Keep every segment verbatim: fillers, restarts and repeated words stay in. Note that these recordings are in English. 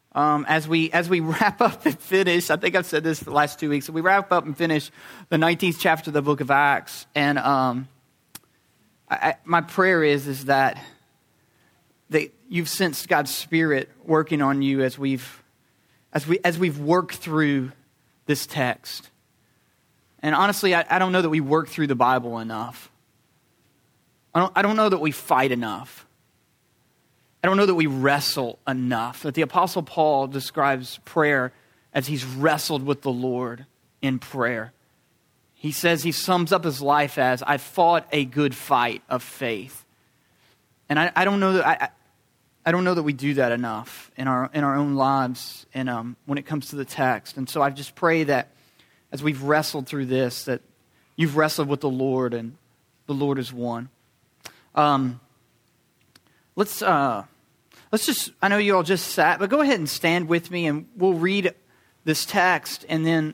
Um, as we as we wrap up and finish, I think I've said this the last two weeks, we wrap up and finish the nineteenth chapter of the book of Acts. And um, I, I, my prayer is, is that, that you've sensed God's Spirit working on you as we've as we as we've worked through this text. And honestly, I, I don't know that we work through the Bible enough. I don't I don't know that we fight enough. I don't know that we wrestle enough. That the Apostle Paul describes prayer as he's wrestled with the Lord in prayer. He says, he sums up his life as, I fought a good fight of faith. And I, I don't know that I, I don't know that we do that enough in our in our own lives and um, when it comes to the text. And so I just pray that as we've wrestled through this, that you've wrestled with the Lord and the Lord has won. Um, let's uh, let's just, I know you all just sat, but go ahead and stand with me and we'll read this text and then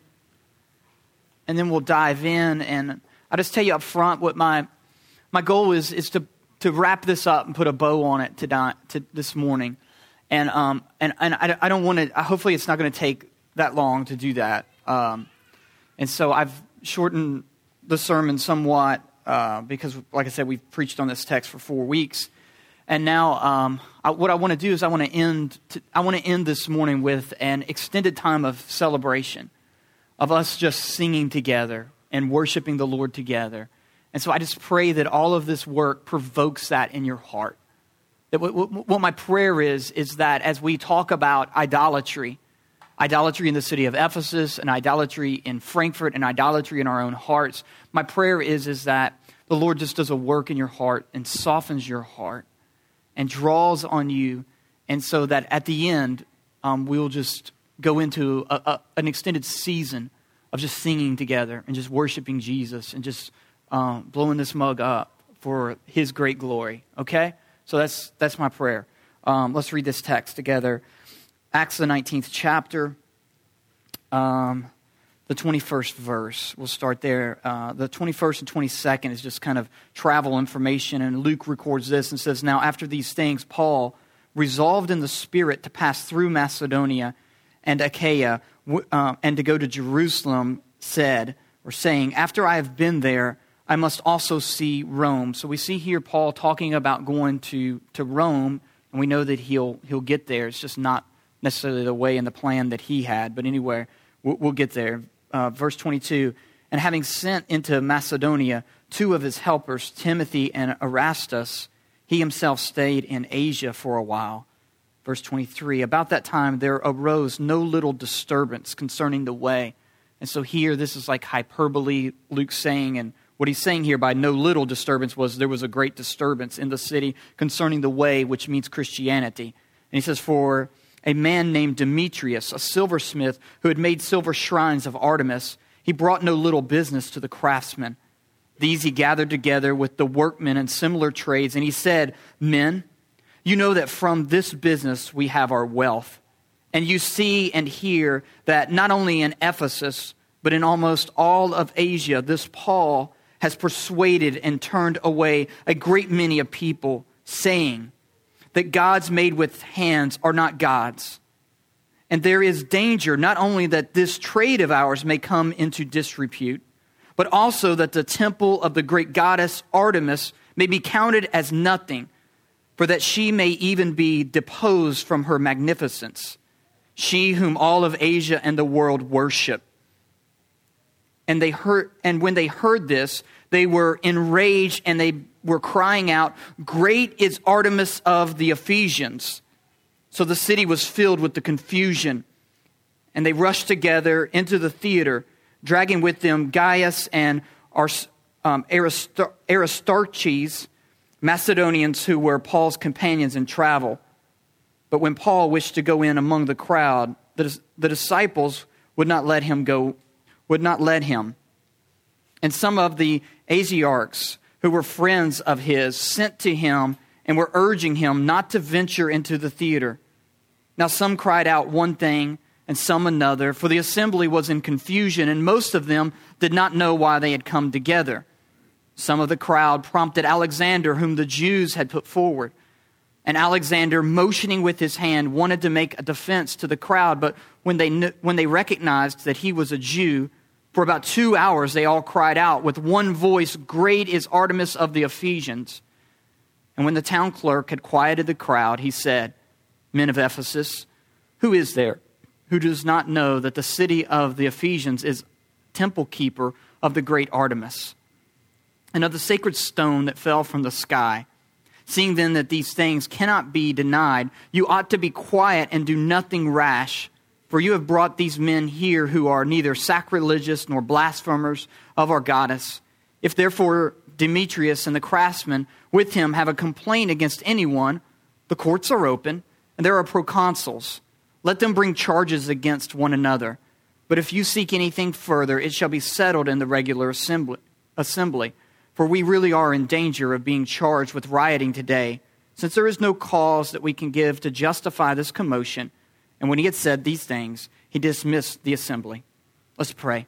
and then we'll dive in. And I'll just tell you up front what my my goal is is to to wrap this up and put a bow on it to, to this morning. And um and, and I, I don't want to, hopefully it's not going to take that long to do that. Um, and so I've shortened the sermon somewhat uh, because, like I said, we've preached on this text for four weeks. And now um, I, what I want to do is I want to end to, I want to end this morning with an extended time of celebration, of us just singing together and worshiping the Lord together. And so I just pray that all of this work provokes that in your heart. That what, what, what my prayer is, is that as we talk about idolatry, idolatry in the city of Ephesus, and idolatry in Frankfurt, and idolatry in our own hearts, my prayer is, is that the Lord just does a work in your heart and softens your heart and draws on you, and so that at the end, um, we'll just go into a, a, an extended season of just singing together and just worshiping Jesus and just um, blowing this mug up for His great glory. Okay? So that's that's my prayer. Um, let's read this text together. Acts the nineteenth chapter, um, the twenty-first verse. We'll start there. Uh, the twenty-first and twenty-second is just kind of travel information, and Luke records this and says, "Now after these things, Paul, resolved in the Spirit to pass through Macedonia and Achaia, uh, and to go to Jerusalem, said," or saying, "After I have been there, I must also see Rome." So we see here Paul talking about going to, to Rome, and we know that he'll he'll get there. It's just not necessarily the way and the plan that he had, but anyway, we'll, we'll get there. Uh, verse twenty-two, "And having sent into Macedonia two of his helpers, Timothy and Erastus, he himself stayed in Asia for a while." Verse twenty-three, "About that time there arose no little disturbance concerning the way." And so here, this is like hyperbole, Luke's saying, and what he's saying here by no little disturbance was there was a great disturbance in the city concerning the way, which means Christianity. And he says, "For a man named Demetrius, a silversmith who had made silver shrines of Artemis, he brought no little business to the craftsmen. These he gathered together with the workmen and similar trades, and he said, 'Men, you know that from this business we have our wealth. And you see and hear that not only in Ephesus, but in almost all of Asia, this Paul has persuaded and turned away a great many of people, saying that gods made with hands are not gods. And there is danger not only that this trade of ours may come into disrepute, but also that the temple of the great goddess Artemis may be counted as nothing, for that she may even be deposed from her magnificence, she whom all of Asia and the world worship.' And they heard, and when they heard this, they were enraged and they were crying out, 'Great is Artemis of the Ephesians.' So the city was filled with the confusion, and they rushed together into the theater, dragging with them Gaius and um, Aristar- Aristarchus, Macedonians who were Paul's companions in travel. But when Paul wished to go in among the crowd, the, the disciples would not let him go, would not let him. And some of the Asiarchs, who were friends of his, sent to him and were urging him not to venture into the theater. Now some cried out one thing and some another, for the assembly was in confusion, and most of them did not know why they had come together. Some of the crowd prompted Alexander, whom the Jews had put forward. And Alexander, motioning with his hand, wanted to make a defense to the crowd, but when they kn- when they recognized that he was a Jew, for about two hours they all cried out with one voice, "Great is Artemis of the Ephesians." And when the town clerk had quieted the crowd, he said, "Men of Ephesus, who is there who does not know that the city of the Ephesians is temple keeper of the great Artemis, and of the sacred stone that fell from the sky? Seeing then that these things cannot be denied, you ought to be quiet and do nothing rash. For you have brought these men here who are neither sacrilegious nor blasphemers of our goddess. If therefore Demetrius and the craftsmen with him have a complaint against anyone, the courts are open, and there are proconsuls. Let them bring charges against one another. But if you seek anything further, it shall be settled in the regular assembly. assembly. For we really are in danger of being charged with rioting today, since there is no cause that we can give to justify this commotion." And when he had said these things, he dismissed the assembly. Let's pray.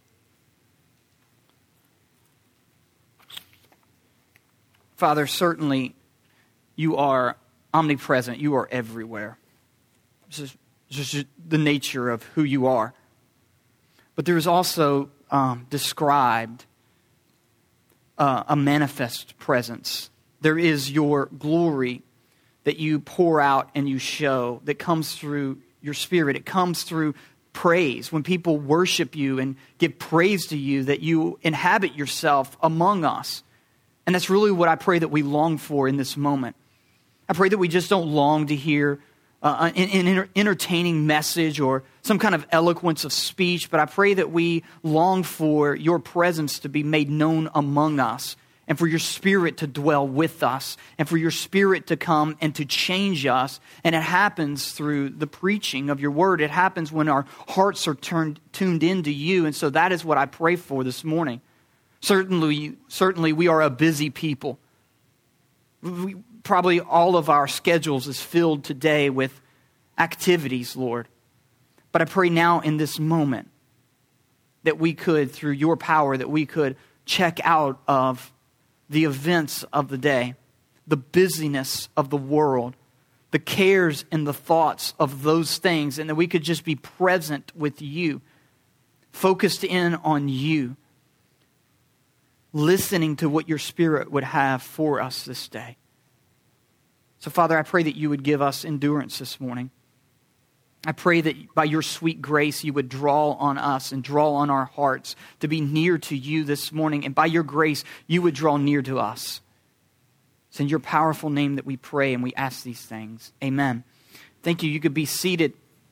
Father, certainly you are omnipresent. You are everywhere. This is just the nature of who you are. But there is also um, described uh, a manifest presence. There is your glory that you pour out and you show that comes through your Spirit. It comes through praise. When people worship you and give praise to you, that you inhabit yourself among us. And that's really what I pray that we long for in this moment. I pray that we just don't long to hear uh, an, an entertaining message or some kind of eloquence of speech, but I pray that we long for your presence to be made known among us, and for your Spirit to dwell with us, and for your Spirit to come and to change us. And it happens through the preaching of your word. It happens when our hearts are turned tuned into you. And so that is what I pray for this morning. Certainly, certainly we are a busy people. We, probably all of our schedules is filled today with activities, Lord. But I pray now in this moment that we could, through your power, that we could check out of the events of the day, the busyness of the world, the cares and the thoughts of those things, and that we could just be present with you, focused in on you, listening to what your Spirit would have for us this day. So, Father, I pray that you would give us endurance this morning. I pray that by your sweet grace, you would draw on us and draw on our hearts to be near to you this morning. And by your grace, you would draw near to us. It's in your powerful name that we pray and we ask these things. Amen. Thank you. You could be seated.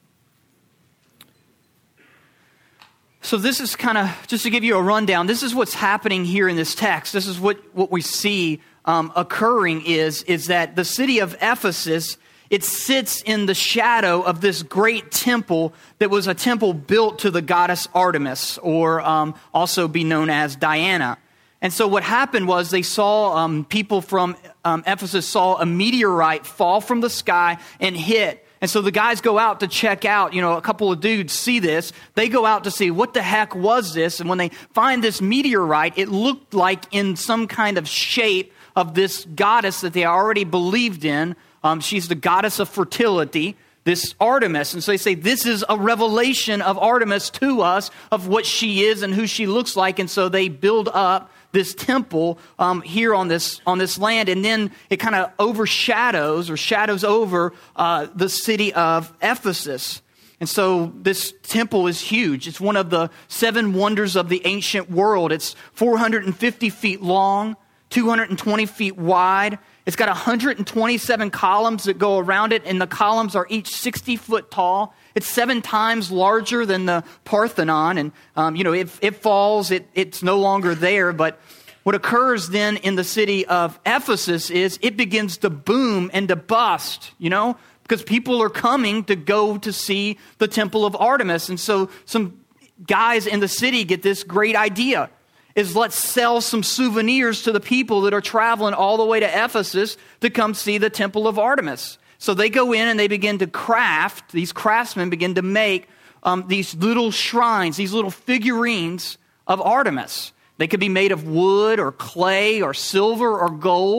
So this is kind of, just to give you a rundown, this is what's happening here in this text. This is what, what we see um, occurring is, is that the city of Ephesus, it sits in the shadow of this great temple that was a temple built to the goddess Artemis, or um, also be known as Diana. And so what happened was they saw, um, people from um, Ephesus saw a meteorite fall from the sky and hit. And so the guys go out to check out, you know, a couple of dudes see this. They go out to see what the heck was this. And when they find this meteorite, it looked like in some kind of shape of this goddess that they already believed in. Um, she's the goddess of fertility, this Artemis. And so they say, this is a revelation of Artemis to us, of what she is and who she looks like. And so they build up this temple um, here on this on this land. And then it kind of overshadows or shadows over uh, the city of Ephesus. And so this temple is huge. It's one of the seven wonders of the ancient world. It's four hundred fifty feet long, two hundred twenty feet wide. It's got one hundred twenty-seven columns that go around it, and the columns are each sixty foot tall. It's seven times larger than the Parthenon, and um, you know, if it falls, it, it's no longer there. But what occurs then in the city of Ephesus is it begins to boom and to bust, you know, because people are coming to go to see the temple of Artemis. And so some guys in the city get this great idea. Is let's sell some souvenirs to the people that are traveling all the way to Ephesus to come see the temple of Artemis. So they go in and they begin to craft, these craftsmen begin to make um, these little shrines, these little figurines of Artemis. They could be made of wood or clay or silver or gold.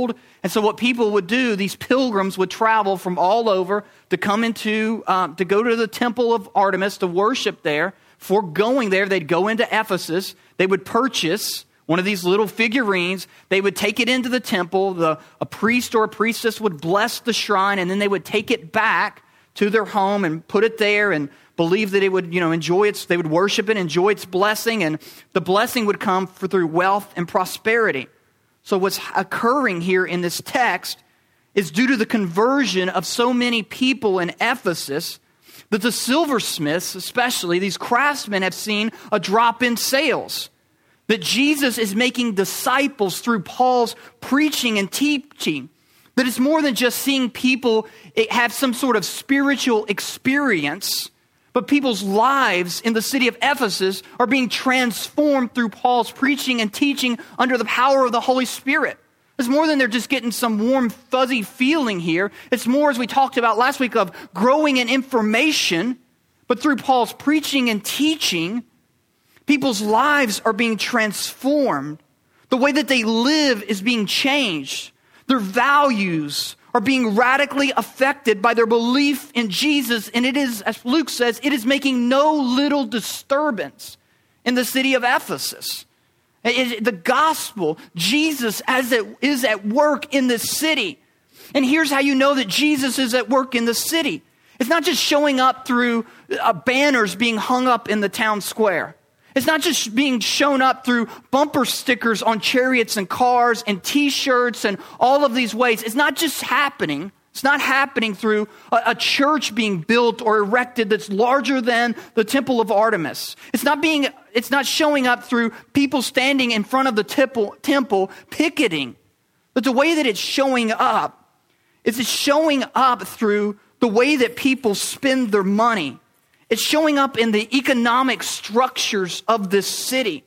And so what people would do, these pilgrims would travel from all over to come into, um, to go to the temple of Artemis to worship there. For going there, they'd go into Ephesus. They would purchase one of these little figurines. They would take it into the temple. The, a priest or a priestess would bless the shrine, and then they would take it back to their home and put it there and believe that it would, you know, enjoy its, they would worship it, enjoy its blessing, and the blessing would come for, through wealth and prosperity. So what's occurring here in this text is due to the conversion of so many people in Ephesus that the silversmiths, especially these craftsmen, have seen a drop in sales. That Jesus is making disciples through Paul's preaching and teaching. That it's more than just seeing people have some sort of spiritual experience, but people's lives in the city of Ephesus are being transformed through Paul's preaching and teaching under the power of the Holy Spirit. It's more than they're just getting some warm, fuzzy feeling here. It's more, as we talked about last week, of growing in information, but through Paul's preaching and teaching, people's lives are being transformed. The way that they live is being changed. Their values are being radically affected by their belief in Jesus. And it is, as Luke says, it is making no little disturbance in the city of Ephesus. It, the gospel, Jesus as it is at work in this city. And here's how you know that Jesus is at work in the city. It's not just showing up through uh, banners being hung up in the town square. It's not just being shown up through bumper stickers on chariots and cars and t-shirts and all of these ways. It's not just happening. It's not happening through a, a church being built or erected that's larger than the temple of Artemis. It's not being, it's not showing up through people standing in front of the temple, temple picketing. But the way that it's showing up is it's showing up through the way that people spend their money. It's showing up in the economic structures of this city.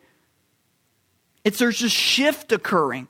It's there's a shift occurring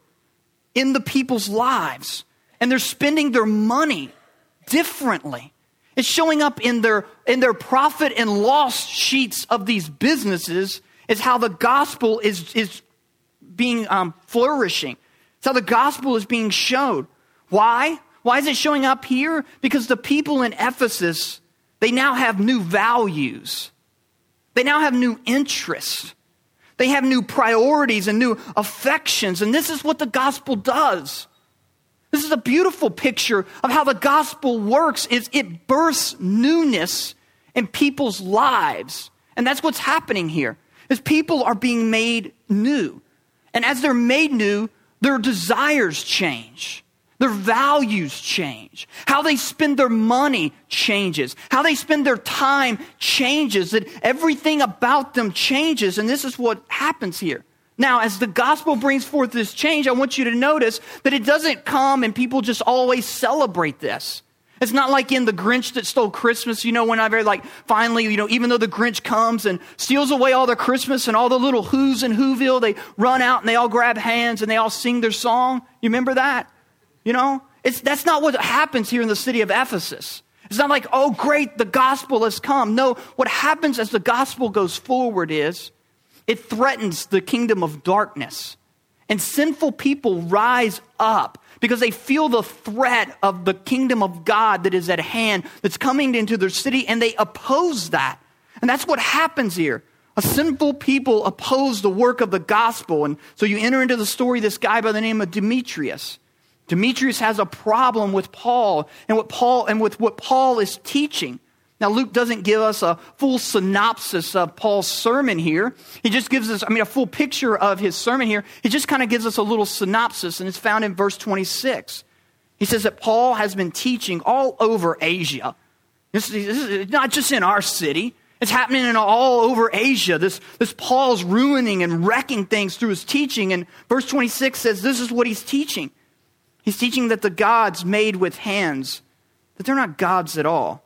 in the people's lives, and they're spending their money differently. It's showing up in their in their profit and loss sheets of these businesses. Is how the gospel is is being um, flourishing. It's how the gospel is being showed. Why? Why is it showing up here? Because the people in Ephesus, they now have new values. They now have new interests. They have new priorities and new affections. And this is what the gospel does. This is a beautiful picture of how the gospel works. Is it births newness in people's lives. And that's what's happening here. Is people are being made new. And as they're made new, their desires change. Their values change. How they spend their money changes. How they spend their time changes. That everything about them changes. And this is what happens here. Now, as the gospel brings forth this change, I want you to notice that it doesn't come and people just always celebrate this. It's not like in The Grinch That Stole Christmas, you know, whenever like finally, you know, even though the Grinch comes and steals away all their Christmas and all the little Who's in Whoville, they run out and they all grab hands and they all sing their song. You remember that? You know, it's that's not what happens here in the city of Ephesus. It's not like, oh, great, the gospel has come. No, what happens as the gospel goes forward is it threatens the kingdom of darkness. And sinful people rise up because they feel the threat of the kingdom of God that is at hand, that's coming into their city, and they oppose that. And that's what happens here. A sinful people oppose the work of the gospel. And so you enter into the story, this guy by the name of Demetrius. Demetrius has a problem with Paul and what Paul and with what Paul is teaching. Now, Luke doesn't give us a full synopsis of Paul's sermon here. He just gives us, I mean, a full picture of his sermon here. He just kind of gives us a little synopsis, and it's found in verse twenty-six. He says that Paul has been teaching all over Asia. This, this is not just in our city. It's happening in all over Asia. This, this Paul's ruining and wrecking things through his teaching. And verse twenty-six says this is what he's teaching. He's teaching that the gods made with hands, that they're not gods at all.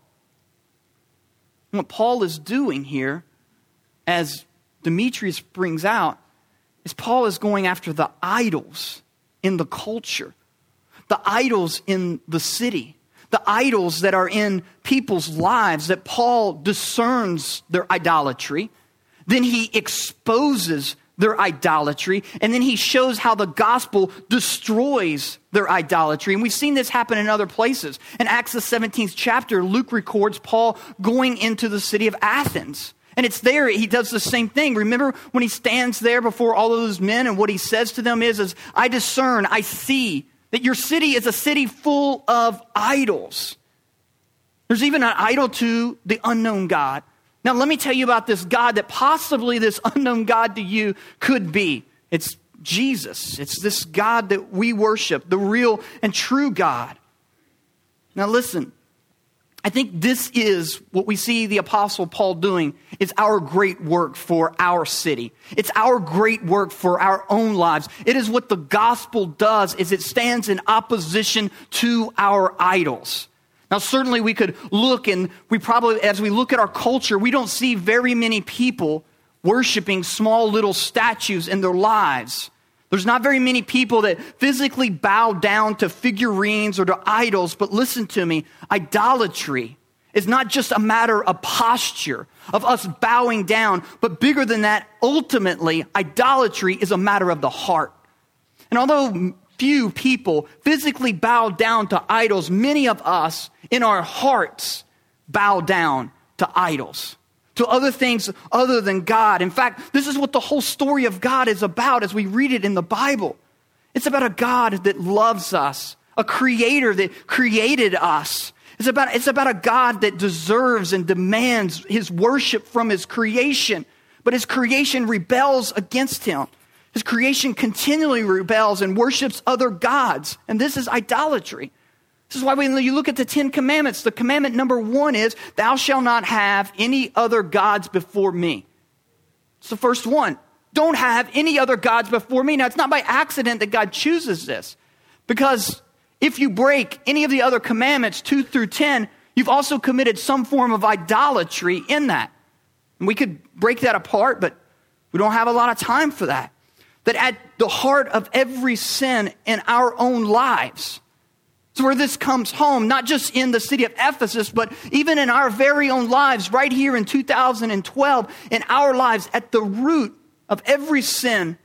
And what Paul is doing here, as Demetrius brings out, is Paul is going after the idols in the culture, the idols in the city, the idols that are in people's lives, that Paul discerns their idolatry. Then he exposes their idolatry, and then he shows how the gospel destroys their idolatry. And we've seen this happen in other places. In Acts the seventeenth chapter, Luke records Paul going into the city of Athens. And it's there, he does the same thing. Remember when he stands there before all of those men, and what he says to them is, is I discern, I see that your city is a city full of idols. There's even an idol to the unknown God. Now, let me tell you about this God that possibly this unknown God to you could be. It's Jesus. It's this God that we worship, the real and true God. Now, listen, I think this is what we see the Apostle Paul doing. It's our great work for our city. It's our great work for our own lives. It is what the gospel does, is it stands in opposition to our idols. Now, certainly we could look, and we probably, as we look at our culture, we don't see very many people worshiping small little statues in their lives. There's not very many people that physically bow down to figurines or to idols, but listen to me, idolatry is not just a matter of posture, of us bowing down, but bigger than that, ultimately, idolatry is a matter of the heart. And although few people physically bow down to idols, many of us in our hearts bow down to idols, to other things other than God. In fact, this is what the whole story of God is about as we read it in the Bible. It's about a God that loves us, a creator that created us. It's about, it's about a God that deserves and demands his worship from his creation, but his creation rebels against him. His creation continually rebels and worships other gods. And this is idolatry. This is why when you look at the Ten Commandments, the commandment number one is, thou shalt not have any other gods before me. It's the first one. Don't have any other gods before me. Now, it's not by accident that God chooses this. Because if you break any of the other commandments, two through ten, you've also committed some form of idolatry in that. And we could break that apart, but we don't have a lot of time for that. That at the heart of every sin in our own lives, it's where this comes home, not just in the city of Ephesus, but even in our very own lives, right here in two thousand twelve, in our lives, at the root of every sin.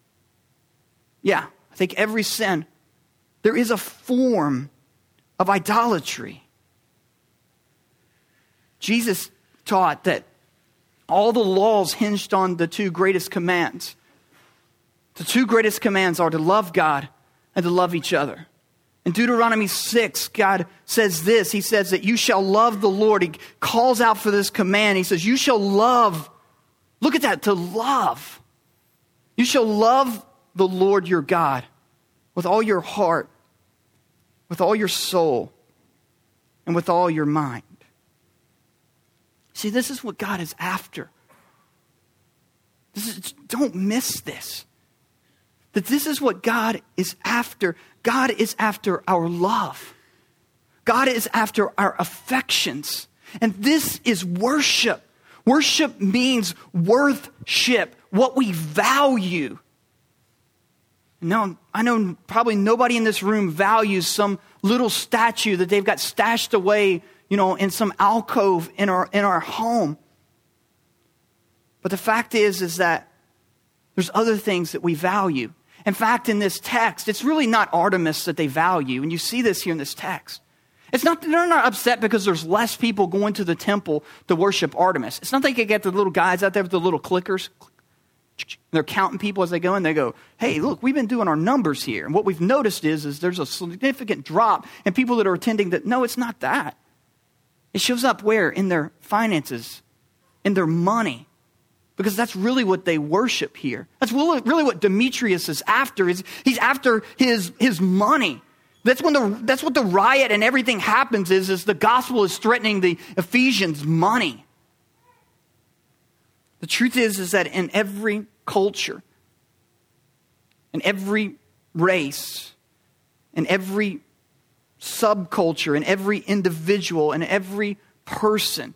Yeah, I think every sin, there is a form of idolatry. Jesus taught that all the laws hinged on the two greatest commands. The two greatest commands are to love God and to love each other. In Deuteronomy six, God says this. He says that you shall love the Lord. He calls out for this command. He says, you shall love. Look at that, to love. You shall love the Lord your God with all your heart, with all your soul, and with all your mind. See, this is what God is after. This is, don't miss this. That this is what God is after. God is after our love. God is after our affections. And this is worship. Worship means worthship, what we value. Now, I know probably nobody in this room values some little statue that they've got stashed away, you know, in some alcove in our in our home. But the fact is, is that there's other things that we value. In fact, in this text, it's really not Artemis that they value. And you see this here in this text. It's not, they're not upset because there's less people going to the temple to worship Artemis. It's not like they get the little guys out there with the little clickers. They're counting people as they go, and they go, hey, look, we've been doing our numbers here. And what we've noticed is, is there's a significant drop in people that are attending that. No, it's not that. It shows up where? In their finances, in their money. Because that's really what they worship here. That's really, really what Demetrius is after. Is he's after his, his money. That's when the that's what the riot and everything happens is, is the gospel is threatening the Ephesians' money. The truth is, is that in every culture, in every race, in every subculture, in every individual, in every person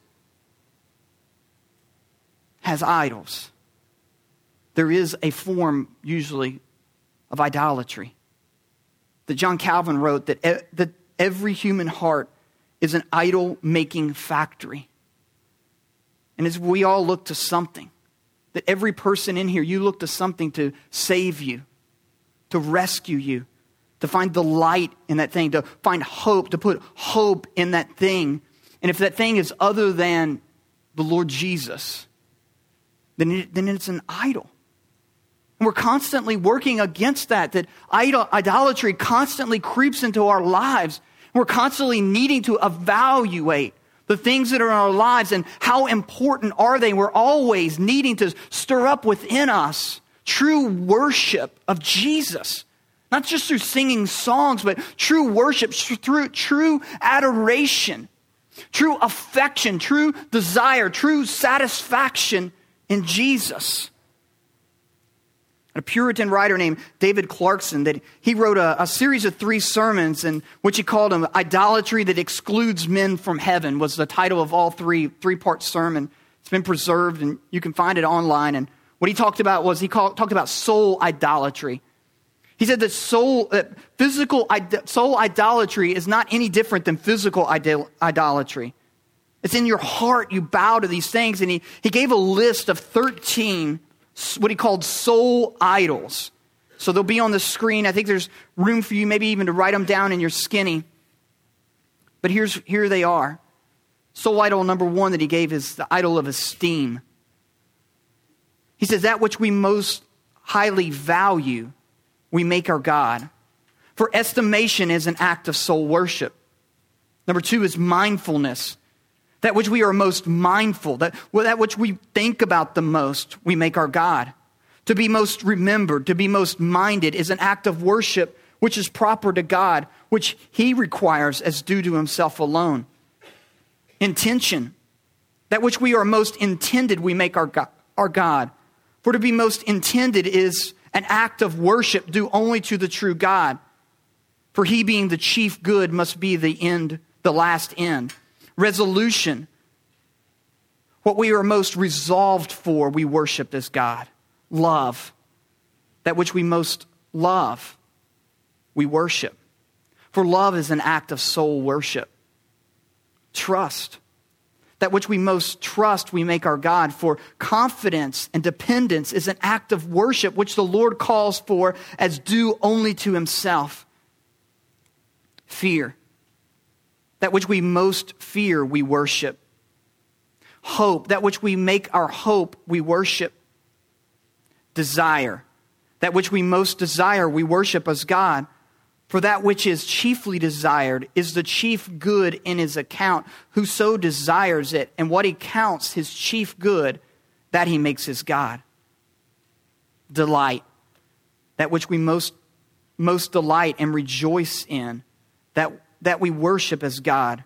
has idols. There is a form, usually, of idolatry. That John Calvin wrote that, e- that every human heart is an idol-making factory. And as we all look to something, that every person in here, you look to something to save you, to rescue you, to find the light in that thing, to find hope, to put hope in that thing. And if that thing is other than the Lord Jesus, then, it, then it's an idol. And we're constantly working against that, that idol, idolatry constantly creeps into our lives. We're constantly needing to evaluate the things that are in our lives and how important are they. We're always needing to stir up within us true worship of Jesus. Not just through singing songs, but true worship, through true adoration, true affection, true desire, true satisfaction in Jesus. A Puritan writer named David Clarkson, that he wrote a, a series of three sermons, in which he called them "Idolatry That Excludes Men from Heaven" was the title of all three three-part sermon. It's been preserved, and you can find it online. And what he talked about was he called, talked about soul idolatry. He said that soul, uh, physical soul idolatry is not any different than physical idol, idolatry. It's in your heart. You bow to these things, and he he gave a list of thirteen. What he called soul idols. So they'll be on the screen. I think there's room for you maybe even to write them down in your skinny. But here's here they are. Soul idol number one that he gave is the idol of esteem. He says that which we most highly value, we make our God. For estimation is an act of soul worship. Number two is mindfulness. That which we are most mindful, that, well, that which we think about the most, we make our God. To be most remembered, to be most minded is an act of worship which is proper to God, which he requires as due to himself alone. Intention, that which we are most intended, we make our God, our God. For to be most intended is an act of worship due only to the true God. For he being the chief good must be the end, the last end. Resolution. What we are most resolved for, we worship as God. Love. That which we most love, we worship. For love is an act of soul worship. Trust. That which we most trust, we make our God. For confidence and dependence is an act of worship which the Lord calls for as due only to himself. Fear. That which we most fear, we worship. Hope. That which we make our hope, we worship. Desire. That which we most desire, we worship as God. For that which is chiefly desired is the chief good in his account. Whoso desires it, and what he counts his chief good, that he makes his God. Delight. That which we most, most delight and rejoice in, that that we worship as God.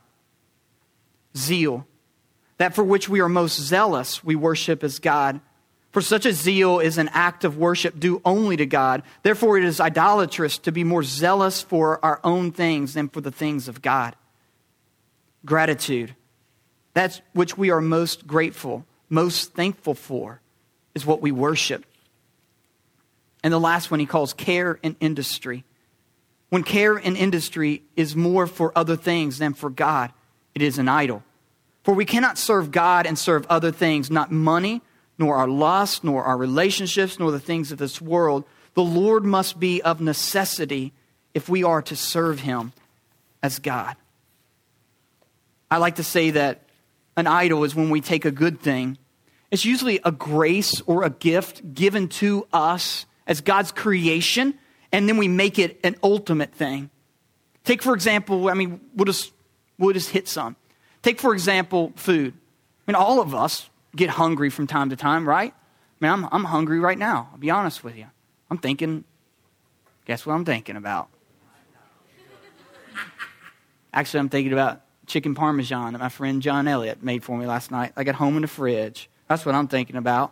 Zeal. That for which we are most zealous, we worship as God. For such a zeal is an act of worship due only to God. Therefore it is idolatrous to be more zealous for our own things than for the things of God. Gratitude. That which we are most grateful, most thankful for, is what we worship. And the last one he calls care and industry. When care and industry is more for other things than for God, it is an idol. For we cannot serve God and serve other things, not money, nor our lust, nor our relationships, nor the things of this world. The Lord must be of necessity if we are to serve him as God. I like to say that an idol is when we take a good thing. It's usually a grace or a gift given to us as God's creation, and then we make it an ultimate thing. Take, for example, I mean, we'll just, we'll just hit some. Take, for example, food. I mean, all of us get hungry from time to time, right? I mean, I'm, I'm hungry right now. I'll be honest with you. I'm thinking, guess what I'm thinking about? Actually, I'm thinking about chicken parmesan that my friend John Elliott made for me last night. I got home in the fridge. That's what I'm thinking about.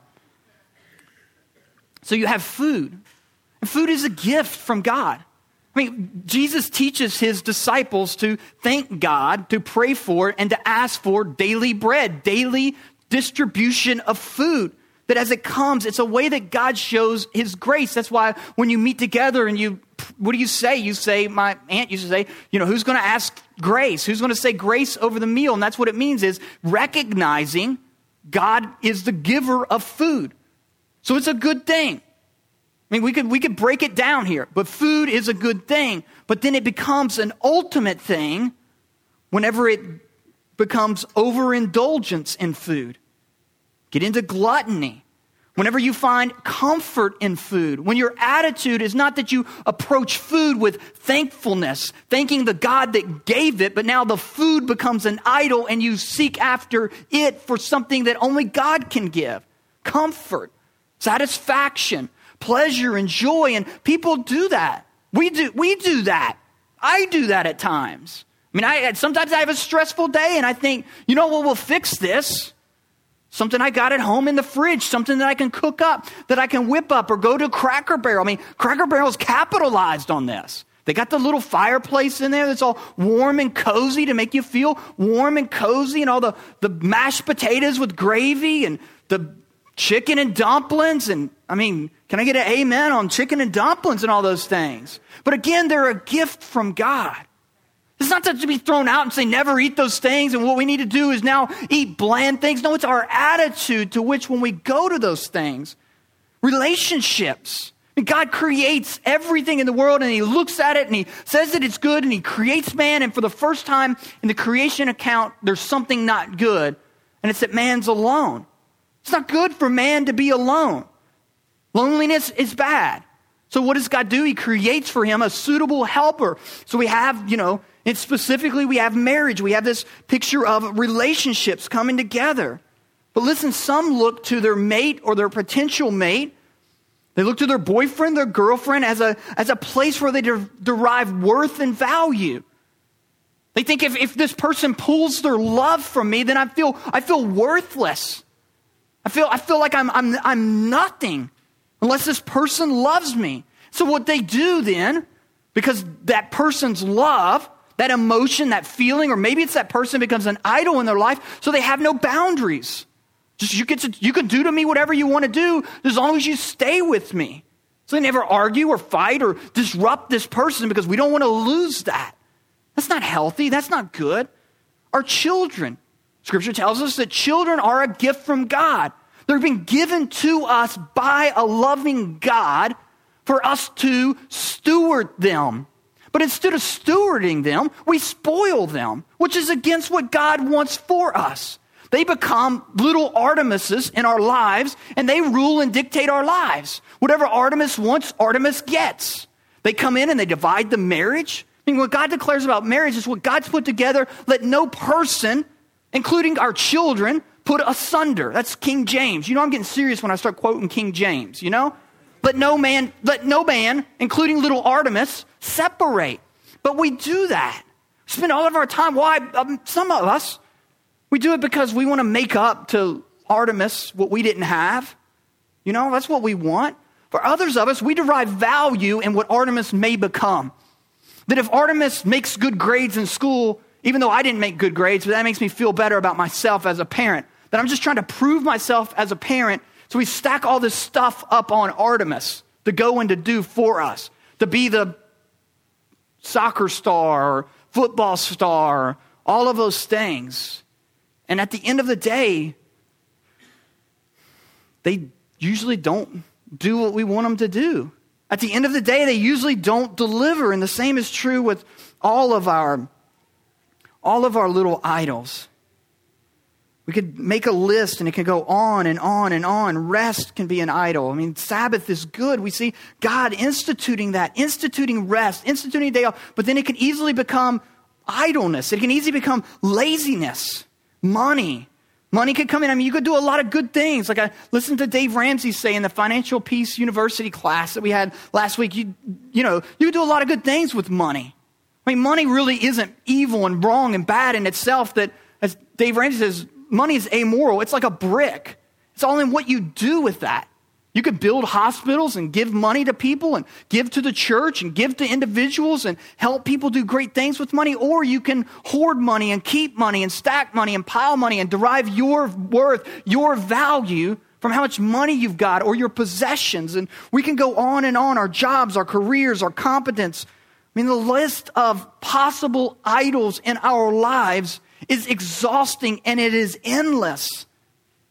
So you have food. And food is a gift from God. I mean, Jesus teaches his disciples to thank God, to pray for, and to ask for daily bread, daily distribution of food. That as it comes, it's a way that God shows his grace. That's why when you meet together and you, what do you say? You say, my aunt used to say, you know, who's going to ask grace? Who's going to say grace over the meal? And that's what it means, is recognizing God is the giver of food. So it's a good thing. I mean, we could, we could break it down here, but food is a good thing. But then it becomes an ultimate thing whenever it becomes overindulgence in food. Get into gluttony. Whenever you find comfort in food, when your attitude is not that you approach food with thankfulness, thanking the God that gave it, but now the food becomes an idol and you seek after it for something that only God can give. Comfort, satisfaction, pleasure, and joy. And people do that. We do, we do that. I do that at times. I mean, I sometimes I have a stressful day and I think, you know what, we'll fix this. Something I got at home in the fridge, something that I can cook up, that I can whip up or go to Cracker Barrel. I mean, Cracker Barrel's capitalized on this. They got the little fireplace in there that's all warm and cozy to make you feel warm and cozy, and all the, the mashed potatoes with gravy and the chicken and dumplings. And I mean, can I get an amen on chicken and dumplings and all those things? But again, they're a gift from God. It's not to be thrown out and say, never eat those things, and what we need to do is now eat bland things. No, it's our attitude to which when we go to those things. Relationships. I mean, God creates everything in the world, and he looks at it, and he says that it's good, and he creates man, and for the first time in the creation account, there's something not good, and it's that man's alone. It's not good for man to be alone. Loneliness is bad. So what does God do? He creates for him a suitable helper. So we have, you know, and specifically we have marriage. We have this picture of relationships coming together. But listen, some look to their mate or their potential mate. They look to their boyfriend, their girlfriend as a, as a place where they de- derive worth and value. They think if, if this person pulls their love from me, then I feel, I feel worthless. I feel, I feel like I'm, I'm, I'm nothing unless this person loves me. So what they do then, because that person's love, that emotion, that feeling, or maybe it's that person becomes an idol in their life, so they have no boundaries. Just you get to, you can do to me whatever you want to do as long as you stay with me. So they never argue or fight or disrupt this person because we don't want to lose that. That's not healthy. That's not good. Our children, Scripture tells us that children are a gift from God. They're being given to us by a loving God for us to steward them. But instead of stewarding them, we spoil them, which is against what God wants for us. They become little Artemises in our lives, and they rule and dictate our lives. Whatever Artemis wants, Artemis gets. They come in and they divide the marriage. I mean, what God declares about marriage is what God's put together. Let no person, including our children, put asunder. That's King James. You know, I'm getting serious when I start quoting King James, you know? Let no man, let no man, including little Artemis, separate. But we do that. We spend all of our time. Why? Um, some of us, we do it because we want to make up to Artemis what we didn't have. You know, that's what we want. For others of us, we derive value in what Artemis may become. That if Artemis makes good grades in school, even though I didn't make good grades, but that makes me feel better about myself as a parent. That I'm just trying to prove myself as a parent. So we stack all this stuff up on Artemis to go and to do for us. To be the soccer star or football star, all of those things. And at the end of the day, they usually don't do what we want them to do. At the end of the day, they usually don't deliver. And the same is true with all of our, all of our little idols. We could make a list and it can go on and on and on. Rest can be an idol. I mean, Sabbath is good. We see God instituting that, instituting rest, instituting a day off. But then it can easily become idleness. It can easily become laziness, money. Money could come in. I mean, you could do a lot of good things. Like I listened to Dave Ramsey say in the Financial Peace University class that we had last week, you, you know, you could do a lot of good things with money. I mean, money really isn't evil and wrong and bad in itself. That, as Dave Ramsey says, money is amoral. It's like a brick. It's all in what you do with that. You could build hospitals and give money to people and give to the church and give to individuals and help people do great things with money. Or you can hoard money and keep money and stack money and pile money and derive your worth, your value from how much money you've got or your possessions. And we can go on and on. Our jobs, our careers, our competence. I mean, the list of possible idols in our lives is exhausting and it is endless.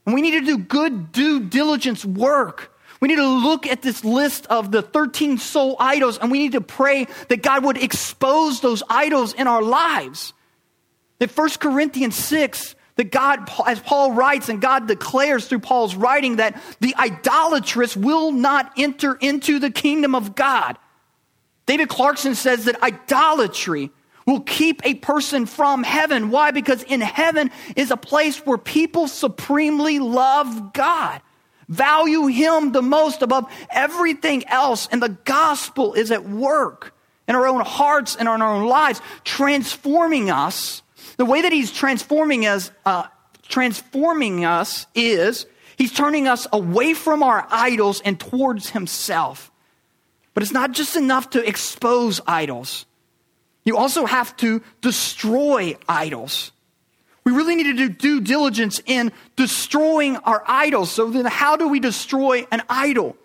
And we need to do good due diligence work. We need to look at this list of the thirteen soul idols, and we need to pray that God would expose those idols in our lives. That First Corinthians six, that God, as Paul writes, and God declares through Paul's writing, that the idolatrous will not enter into the kingdom of God. David Clarkson says that idolatry will keep a person from heaven. Why? Because in heaven is a place where people supremely love God, value him the most above everything else. And the gospel is at work in our own hearts and in our own lives, transforming us. The way that he's transforming us, uh, transforming us is he's turning us away from our idols and towards himself. But it's not just enough to expose idols. You also have to destroy idols. We really need to do due diligence in destroying our idols. So then how do we destroy an idol?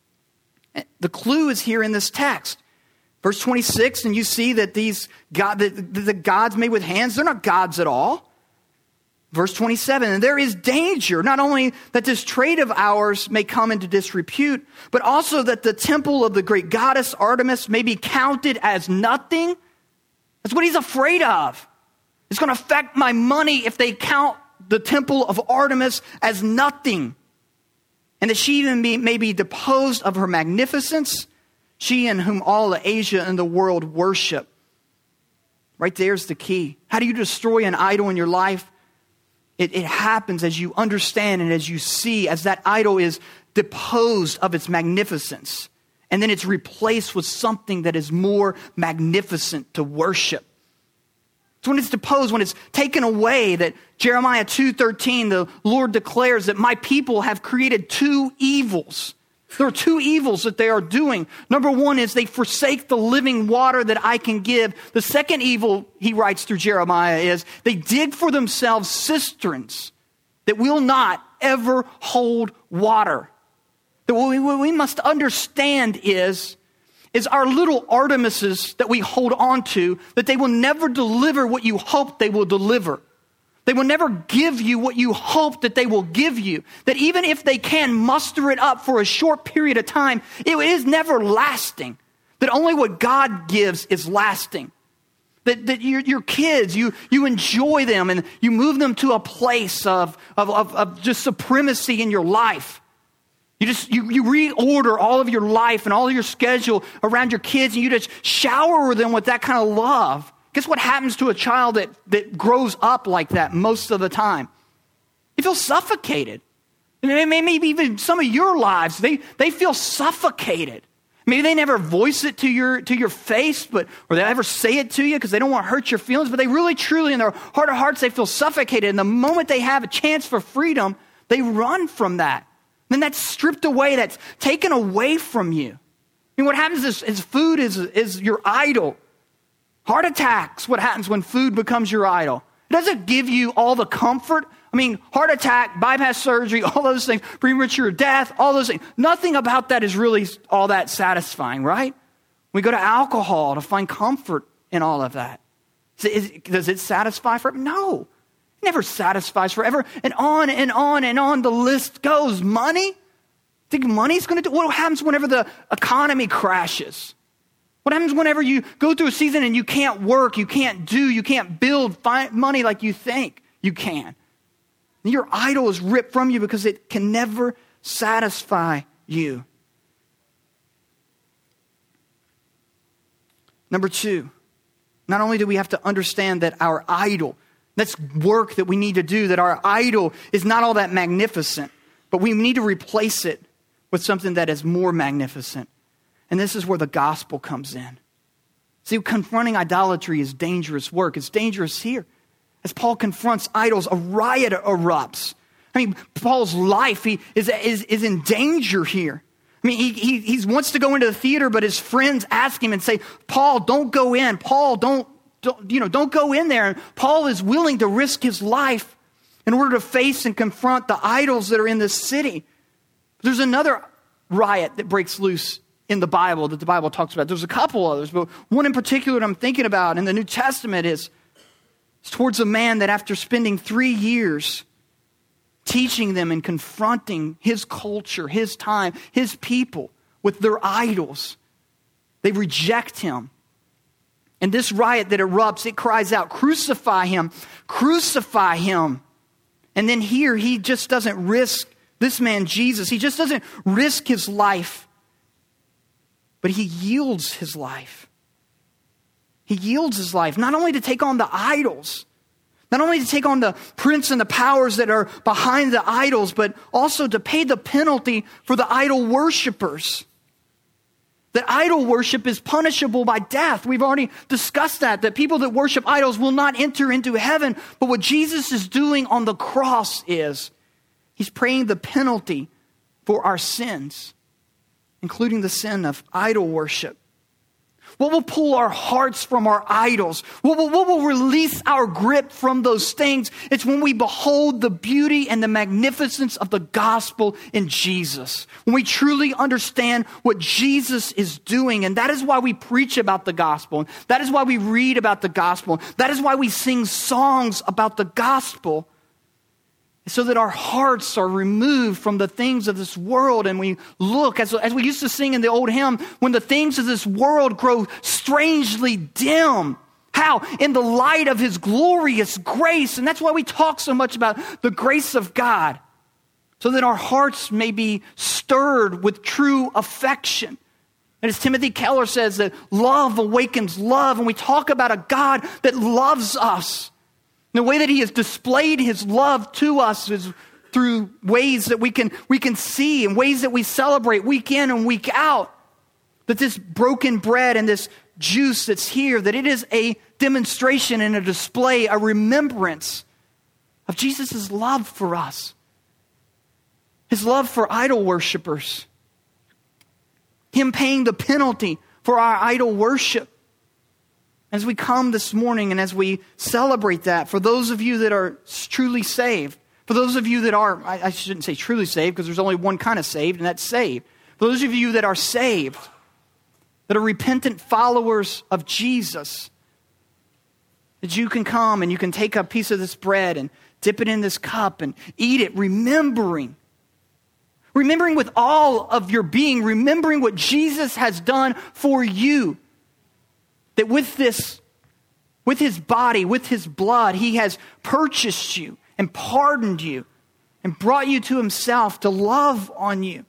The clue is here in this text. Verse twenty-six, and you see that these God, the, the gods made with hands, they're not gods at all. Verse twenty-seven, and there is danger, not only that this trade of ours may come into disrepute, but also that the temple of the great goddess Artemis may be counted as nothing. That's what he's afraid of. It's going to affect my money if they count the temple of Artemis as nothing. And that she even be, may be deposed of her magnificence, she in whom all Asia and the world worship. Right there's the key. How do you destroy an idol in your life? It, it happens as you understand and as you see, as that idol is deposed of its magnificence. And then it's replaced with something that is more magnificent to worship. It's when it's deposed, when it's taken away, that Jeremiah two thirteen, the Lord declares that my people have created two evils. There are two evils that they are doing. Number one is they forsake the living water that I can give. The second evil, he writes through Jeremiah, is they dig for themselves cisterns that will not ever hold water. That what we, what we must understand is, is our little Artemises that we hold on to, that they will never deliver what you hope they will deliver. They will never give you what you hope that they will give you. That even if they can muster it up for a short period of time, it is never lasting. That only what God gives is lasting. That, that your, your kids, you, you enjoy them and you move them to a place of, of, of, of just supremacy in your life. You just, you, you reorder all of your life and all of your schedule around your kids, and you just shower them with that kind of love. Guess what happens to a child that, that grows up like that most of the time? They feel suffocated. Maybe even some of your lives, they, they feel suffocated. Maybe they never voice it to your, to your face, but, or they ever say it to you because they don't want to hurt your feelings, but they really, truly, in their heart of hearts, they feel suffocated. And the moment they have a chance for freedom, they run from that. Then that's stripped away, that's taken away from you. I mean, what happens is, is food is, is your idol. Heart attacks, what happens when food becomes your idol. It doesn't give you all the comfort. I mean, heart attack, bypass surgery, all those things, premature death, all those things. Nothing about that is really all that satisfying, right? We go to alcohol to find comfort in all of that. Does it satisfy forever? No. It never satisfies forever. And on and on and on the list goes. Money? Think money's going to do? What happens whenever the economy crashes? What happens whenever you go through a season and you can't work, you can't do, you can't build find money like you think you can? And your idol is ripped from you because it can never satisfy you. Number two, not only do we have to understand that our idol, that's work that we need to do, that our idol is not all that magnificent, but we need to replace it with something that is more magnificent. And this is where the gospel comes in. See, confronting idolatry is dangerous work. It's dangerous here. As Paul confronts idols, a riot erupts. I mean, Paul's life he is, is, is in danger here. I mean, he, he, he wants to go into the theater, but his friends ask him and say, Paul, don't go in. Paul, don't, don't, you know, don't go in there. And Paul is willing to risk his life in order to face and confront the idols that are in this city. There's another riot that breaks loose in the Bible that the Bible talks about. There's a couple others, but one in particular that I'm thinking about in the New Testament is it's towards a man that after spending three years teaching them and confronting his culture, his time, his people with their idols. They reject him. And this riot that erupts, it cries out, crucify him, crucify him. And then here, he just doesn't risk, this man Jesus, he just doesn't risk his life, but he yields his life. He yields his life, not only to take on the idols, not only to take on the prince and the powers that are behind the idols, but also to pay the penalty for the idol worshipers. That idol worship is punishable by death. We've already discussed that, that people that worship idols will not enter into heaven. But what Jesus is doing on the cross is he's paying the penalty for our sins, including the sin of idol worship. What will pull our hearts from our idols? What will, what will release our grip from those things? It's when we behold the beauty and the magnificence of the gospel in Jesus. When we truly understand what Jesus is doing. And that is why we preach about the gospel. That is why we read about the gospel. That is why we sing songs about the gospel. So that our hearts are removed from the things of this world and we look, as, as we used to sing in the old hymn, when the things of this world grow strangely dim. How? In the light of his glorious grace. And that's why we talk so much about the grace of God. So that our hearts may be stirred with true affection. And as Timothy Keller says, that love awakens love. And we talk about a God that loves us. The way that he has displayed his love to us is through ways that we can, we can see and ways that we celebrate week in and week out. That this broken bread and this juice that's here, that it is a demonstration and a display, a remembrance of Jesus' love for us. His love for idol worshipers. Him paying the penalty for our idol worship. As we come this morning and as we celebrate that, for those of you that are truly saved, for those of you that are, I, I shouldn't say truly saved because there's only one kind of saved, and that's saved. For those of you that are saved, that are repentant followers of Jesus, that you can come and you can take a piece of this bread and dip it in this cup and eat it, remembering. Remembering with all of your being, remembering what Jesus has done for you. That with this, with his body, with his blood, he has purchased you and pardoned you and brought you to himself to love on you.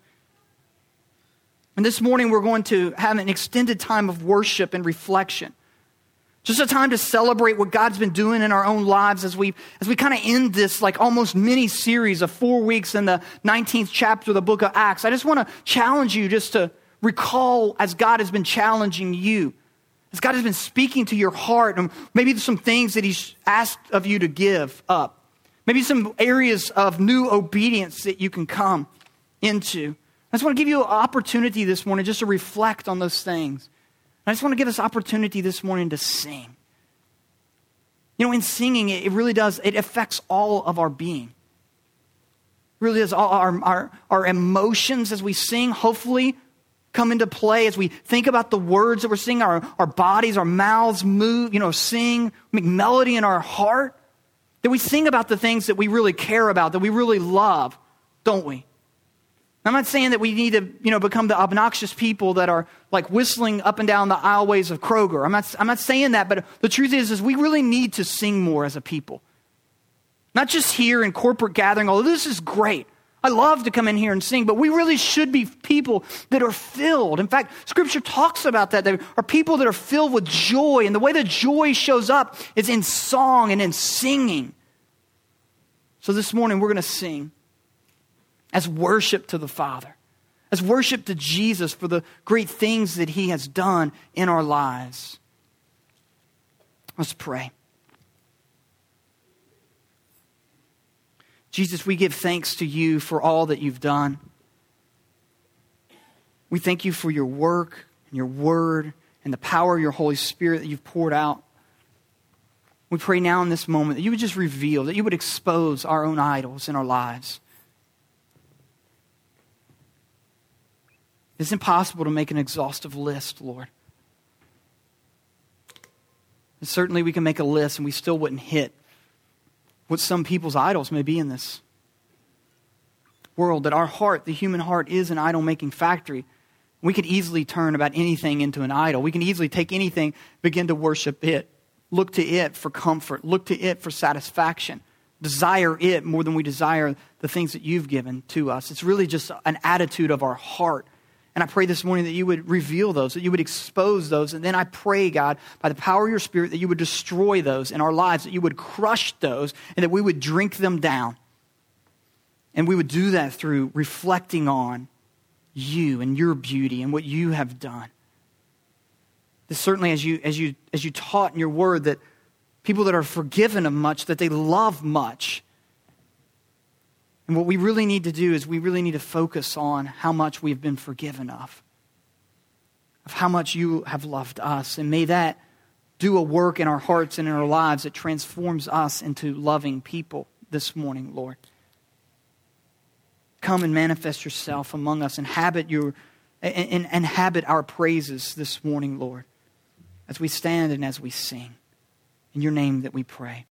And this morning we're going to have an extended time of worship and reflection. Just a time to celebrate what God's been doing in our own lives as we as we kind of end this like almost mini series of four weeks in the nineteenth chapter of the book of Acts. I just want to challenge you just to recall as God has been challenging you. As God has been speaking to your heart, and maybe there's some things that he's asked of you to give up. Maybe some areas of new obedience that you can come into. I just want to give you an opportunity this morning just to reflect on those things. I just want to give us opportunity this morning to sing. You know, in singing, it really does, it affects all of our being. It really does. All our, our, our emotions as we sing, hopefully, come into play as we think about the words that we're singing. Our, our bodies, our mouths move, you know, sing, make melody in our heart. That we sing about the things that we really care about, that we really love, don't we? I'm not saying that we need to, you know, become the obnoxious people that are like whistling up and down the aisleways of Kroger. I'm not, I'm not saying that, but the truth is, is we really need to sing more as a people. Not just here in corporate gathering, although this is great. I love to come in here and sing, but we really should be people that are filled. In fact, Scripture talks about that. There are people that are filled with joy, and the way that joy shows up is in song and in singing. So this morning we're going to sing as worship to the Father, as worship to Jesus for the great things that he has done in our lives. Let's pray. Jesus, we give thanks to you for all that you've done. We thank you for your work and your word and the power of your Holy Spirit that you've poured out. We pray now in this moment that you would just reveal, that you would expose our own idols in our lives. It's impossible to make an exhaustive list, Lord. And certainly we can make a list and we still wouldn't hit what some people's idols may be in this. world, that our heart, the human heart, is an idol-making factory. We could easily turn about anything into an idol. We can easily take anything, begin to worship it, look to it for comfort, look to it for satisfaction, desire it more than we desire the things that you've given to us. It's really just an attitude of our heart. And I pray this morning that you would reveal those, that you would expose those. And then I pray, God, by the power of your Spirit, that you would destroy those in our lives, that you would crush those, and that we would drink them down. And we would do that through reflecting on you and your beauty and what you have done. This certainly, as you as you as you taught in your word, that people that are forgiven of much, that they love much. And what we really need to do is we really need to focus on how much we've been forgiven of, of how much you have loved us. And may that do a work in our hearts and in our lives that transforms us into loving people this morning, Lord. Come and manifest yourself among us. Inhabit your, and, and inhabit our praises this morning, Lord, as we stand and as we sing. In your name that we pray.